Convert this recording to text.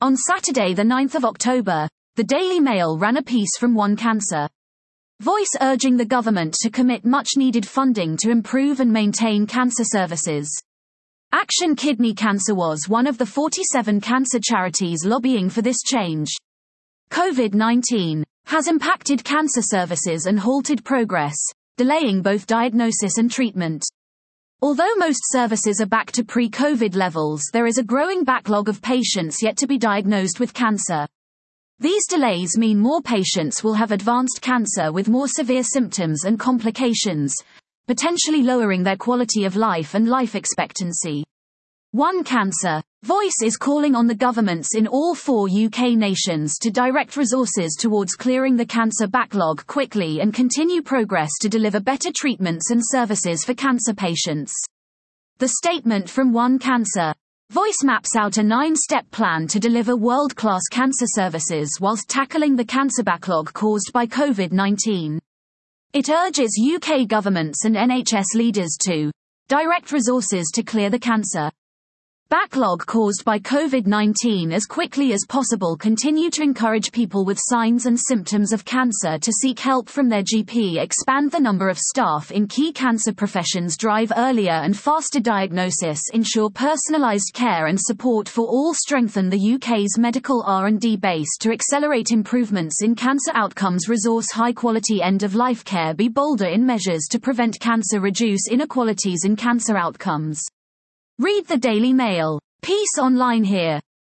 On Saturday the 9th of October, the Daily Mail ran a piece from One Cancer Voice urging the government to commit much-needed funding to improve and maintain cancer services. Action Kidney Cancer was one of the 47 cancer charities lobbying for this change. COVID-19 has impacted cancer services and halted progress, delaying both diagnosis and treatment. Although most services are back to pre-COVID levels, there is a growing backlog of patients yet to be diagnosed with cancer. These delays mean more patients will have advanced cancer with more severe symptoms and complications, potentially lowering their quality of life and life expectancy. One Cancer Voice is calling on the governments in all 4 UK nations to direct resources towards clearing the cancer backlog quickly and continue progress to deliver better treatments and services for cancer patients. The statement from One Cancer Voice maps out a 9-step plan to deliver world-class cancer services whilst tackling the cancer backlog caused by COVID-19. It urges UK governments and NHS leaders to direct resources to clear the cancer backlog caused by COVID-19 as quickly as possible, continue to encourage people with signs and symptoms of cancer to seek help from their GP, expand the number of staff in key cancer professions, drive earlier and faster diagnosis, ensure personalised care and support for all, strengthen the UK's medical R&D base to accelerate improvements in cancer outcomes, resource high-quality end-of-life care, be bolder in measures to prevent cancer, reduce inequalities in cancer outcomes. Read the Daily Mail piece online here.